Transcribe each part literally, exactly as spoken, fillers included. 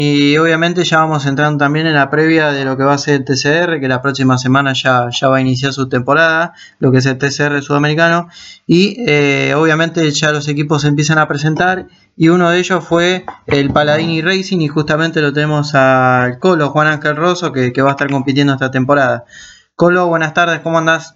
Y obviamente ya vamos entrando también en la previa de lo que va a ser el T C R, que la próxima semana ya, ya va a iniciar su temporada, lo que es el T C R sudamericano, y eh, obviamente ya los equipos se empiezan a presentar, y uno de ellos fue el Paladini Racing, y justamente lo tenemos al Colo, Juan Ángel Rosso, que, que va a estar compitiendo esta temporada. Colo, buenas tardes, ¿cómo andás?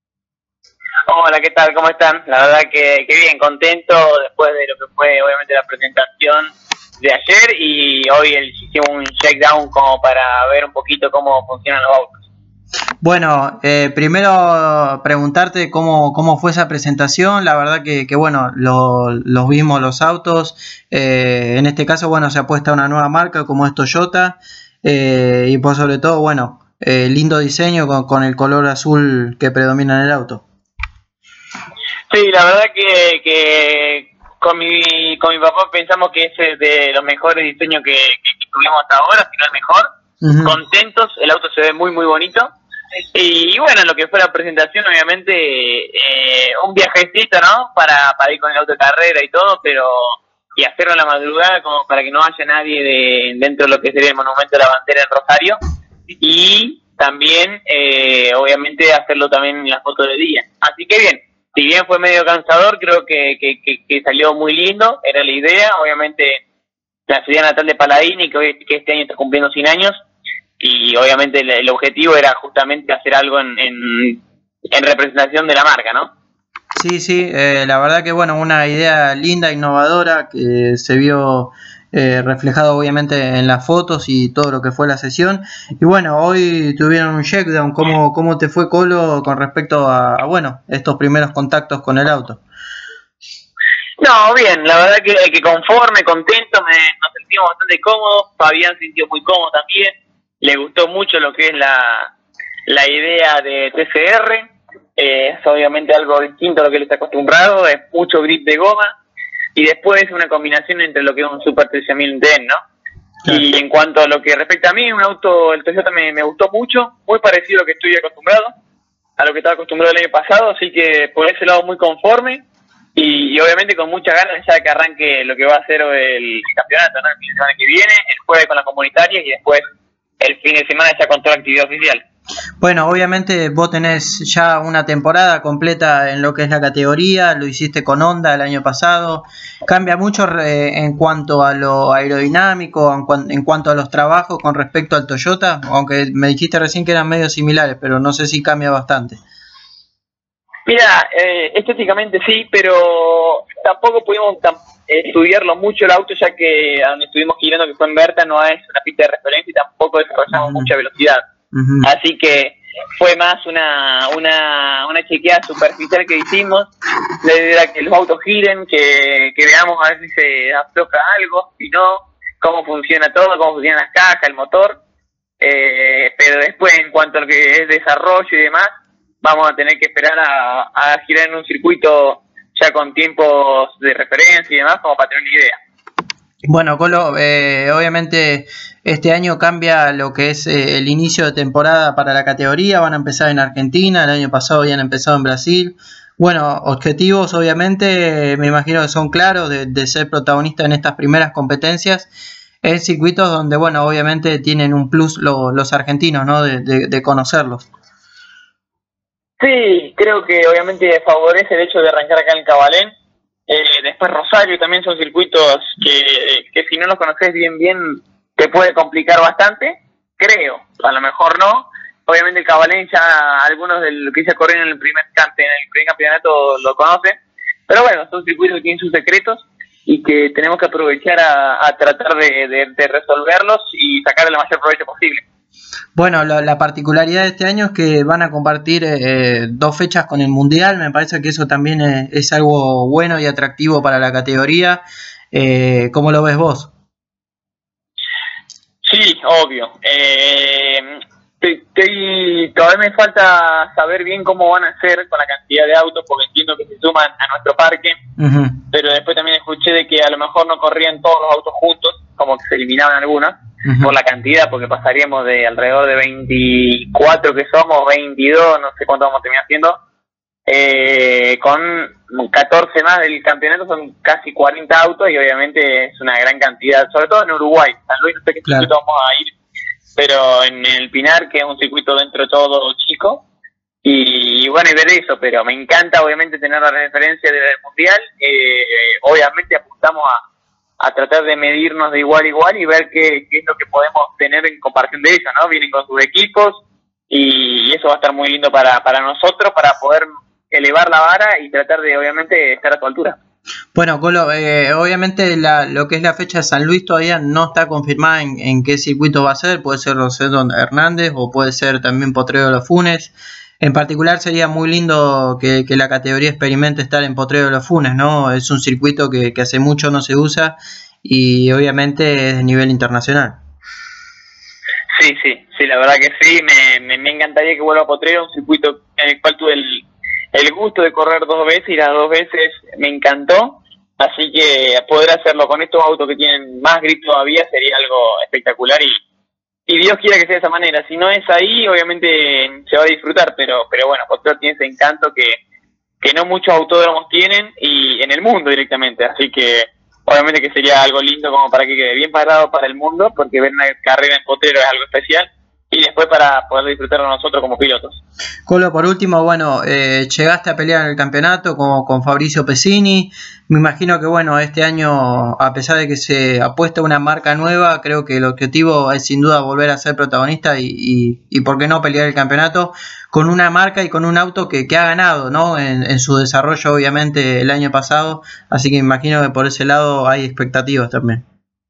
Hola, ¿qué tal? ¿Cómo están? La verdad que, que bien, contento después de lo que fue obviamente la presentación de ayer, y hoy el, hicimos un check-down como para ver un poquito cómo funcionan los autos. Bueno, eh, primero preguntarte cómo, cómo fue esa presentación. La verdad que, que bueno, lo, los vimos los autos, eh, en este caso bueno, se apuesta a una nueva marca como es Toyota, eh, y por sobre todo bueno, eh, lindo diseño con, con el color azul que predomina en el auto. Sí, la verdad que, que con mi con mi papá pensamos que ese es de los mejores diseños que, que, que tuvimos hasta ahora, si no el mejor. Uh-huh. Contentos, el auto se ve muy muy bonito. Y, y bueno, lo que fue la presentación, obviamente, eh, un viajecito, ¿no? Para, para ir con el auto de carrera y todo, pero y hacerlo en la madrugada como para que no haya nadie de, dentro de lo que sería el Monumento de la Bandera en Rosario. Y también, eh, obviamente, hacerlo también en la foto de día. Así que bien. Si bien fue medio cansador, creo que, que, que, que salió muy lindo, era la idea. Obviamente la ciudad natal de Paladini, que, hoy, que este año está cumpliendo cien años, y obviamente el, el objetivo era justamente hacer algo en, en, en representación de la marca, ¿no? Sí, sí, eh, la verdad que bueno, una idea linda, innovadora, que se vio eh, reflejado obviamente en las fotos y todo lo que fue la sesión. Y bueno, hoy tuvieron un checkdown. ¿Cómo, cómo te fue, Colo, con respecto a, a bueno, estos primeros contactos con el auto? No, bien, la verdad que, que conforme, contento, me, nos sentimos bastante cómodos. Fabián se sintió muy cómodo también, le gustó mucho lo que es la, la idea de T C R. Eh, es obviamente algo distinto a lo que él está acostumbrado, es mucho grip de goma, y después una combinación entre lo que es un Super trece mil D, ¿no? Claro. Y en cuanto a lo que respecta a mí, un auto, el Toyota me, me gustó mucho, muy parecido a lo que estoy acostumbrado, a lo que estaba acostumbrado el año pasado, así que por ese lado muy conforme, y, y obviamente con muchas ganas ya de que arranque lo que va a ser el campeonato, ¿no? El fin de semana que viene, el jueves con la comunitaria, y después el fin de semana ya con toda la actividad oficial. Bueno, obviamente vos tenés ya una temporada completa en lo que es la categoría, lo hiciste con Honda el año pasado. ¿Cambia mucho eh, en cuanto a lo aerodinámico, en, cu- en cuanto a los trabajos con respecto al Toyota? Aunque me dijiste recién que eran medio similares, pero no sé si cambia bastante. Mira, eh, estéticamente sí, pero tampoco pudimos tam- estudiarlo mucho el auto, ya que a donde estuvimos girando, que fue en Berta, no es una pista de referencia y tampoco desarrollamos uh-huh. mucha velocidad. Uh-huh. Así que fue más una una una chequeada superficial que hicimos. La idea era que los autos giren, que, que veamos a ver si se afloja algo, si no, cómo funciona todo, cómo funcionan las cajas, el motor. Eh, pero después, en cuanto a lo que es desarrollo y demás, vamos a tener que esperar a, a girar en un circuito ya con tiempos de referencia y demás, como para tener una idea. Bueno, Colo, eh, obviamente este año cambia lo que es eh, el inicio de temporada para la categoría. Van a empezar en Argentina, el año pasado habían empezado en Brasil. Bueno, objetivos obviamente me imagino que son claros de, de ser protagonista en estas primeras competencias en circuitos donde, bueno, obviamente tienen un plus lo, los argentinos, ¿no? De, de, de conocerlos. Sí, creo que obviamente favorece el hecho de arrancar acá en Cabalén. Eh, después Rosario también son circuitos que, que si no los conoces bien bien te puede complicar bastante, creo, a lo mejor no. Obviamente el Cabalén ya algunos de los que se corrieron en el primer campe, en el primer campeonato lo conocen, pero bueno, son circuitos que tienen sus secretos y que tenemos que aprovechar a, a tratar de, de, de resolverlos y sacar el mayor provecho posible. Bueno, la, la particularidad de este año es que van a compartir eh, dos fechas con el Mundial. Me parece que eso también es, es algo bueno y atractivo para la categoría. Eh, ¿Cómo lo ves vos? Sí, obvio. Eh, te, te, todavía me falta saber bien cómo van a hacer con la cantidad de autos, porque entiendo que se suman a nuestro parque. Uh-huh. Pero después también escuché de que a lo mejor no corrían todos los autos juntos, como que se eliminaban algunos. Uh-huh. Por la cantidad, porque pasaríamos de alrededor de veinticuatro que somos, veintidós, no sé cuánto vamos a terminar haciendo, eh, con catorce más del campeonato, son casi cuarenta autos y obviamente es una gran cantidad, sobre todo en Uruguay. San Luis no sé qué Claro. circuito vamos a ir, pero en el Pinar, que es un circuito dentro de todo chico, y, y bueno, y ver eso, pero me encanta obviamente tener la referencia del Mundial. eh, obviamente apuntamos a, a tratar de medirnos de igual a igual y ver qué, qué es lo que podemos tener en comparación de ellos, ¿no? Vienen con sus equipos y eso va a estar muy lindo para, para nosotros, para poder elevar la vara y tratar de obviamente estar a su altura. Bueno, Colo, eh, obviamente la, lo que es la fecha de San Luis todavía no está confirmada en, en qué circuito va a ser. Puede ser Rosendo Hernández o puede ser también Potrero de los Funes. En particular sería muy lindo que, que la categoría experimente estar en Potrero de los Funes, ¿no? Es un circuito que, que hace mucho no se usa y obviamente es de nivel internacional. Sí, sí, sí, la verdad que sí, me, me, me encantaría que vuelva a Potrero, un circuito en el cual tuve el, el gusto de correr dos veces y las dos veces me encantó, así que poder hacerlo con estos autos que tienen más grip todavía sería algo espectacular y, y Dios quiera que sea de esa manera. Si no es ahí, obviamente se va a disfrutar, pero pero bueno, Potrero tiene ese encanto que, que no muchos autódromos tienen y en el mundo directamente, así que obviamente que sería algo lindo como para que quede bien parado para el mundo, porque ver una carrera en Potrero es algo especial, y después para poder disfrutarlo nosotros como pilotos. Colo, por último, bueno, eh, llegaste a pelear en el campeonato con, con Fabrizio Pesini. Me imagino que, bueno, este año, a pesar de que se apuesta una marca nueva, creo que el objetivo es sin duda volver a ser protagonista y, y, y por qué no pelear el campeonato con una marca y con un auto que, que ha ganado, ¿no? En, en su desarrollo, obviamente, el año pasado. Así que me imagino que por ese lado hay expectativas también.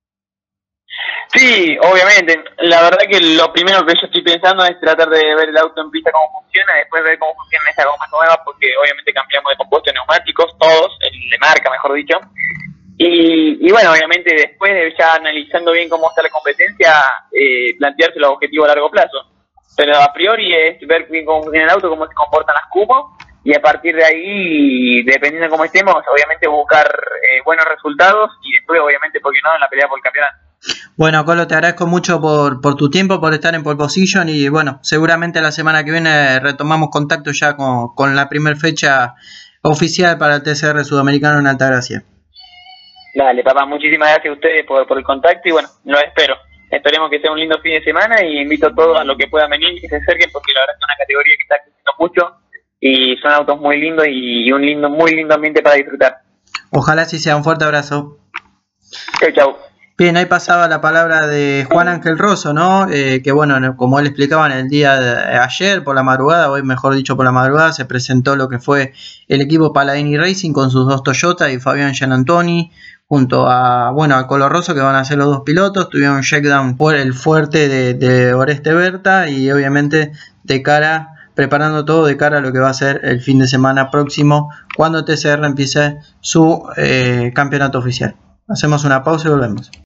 Sí, obviamente. La verdad que lo primero que yo estoy pensando es tratar de ver el auto en pista cómo funciona, después ver cómo funciona esa goma nueva, porque obviamente cambiamos de compuestos neumáticos, todos, el de marca mejor dicho. Y, y bueno, obviamente después de ya analizando bien cómo está la competencia, eh, plantearse los objetivos a largo plazo. Pero a priori es ver bien cómo funciona el auto, cómo se comportan las cubos, y a partir de ahí, dependiendo de cómo estemos, obviamente buscar eh, buenos resultados y después obviamente, ¿por qué no?, en la pelea por el campeonato. Bueno, Colo, te agradezco mucho por, por tu tiempo, por estar en pole position y bueno, seguramente la semana que viene retomamos contacto ya con, con la primera fecha oficial para el T C R Sudamericano en Altagracia. Dale, papá, muchísimas gracias a ustedes por, por el contacto y bueno, lo espero. Esperemos que sea un lindo fin de semana y invito a todos a los que puedan venir y que se acerquen porque la verdad es una categoría que está creciendo mucho y son autos muy lindos y un lindo, muy lindo ambiente para disfrutar. Ojalá sí sea. Un fuerte abrazo. Chau, chau. Bien, ahí pasaba la palabra de Juan Ángel Rosso, ¿no? Eh, que bueno, como él explicaba en el día de ayer, por la madrugada, hoy mejor dicho por la madrugada, se presentó lo que fue el equipo Paladini Racing con sus dos Toyota y Fabián Gianantoni, junto a, bueno, a Colo Rosso, que van a ser los dos pilotos. Tuvieron un shakedown por el fuerte de, de Oreste Berta y obviamente de cara, preparando todo de cara a lo que va a ser el fin de semana próximo, cuando T C R empiece su eh, campeonato oficial. Hacemos una pausa y volvemos.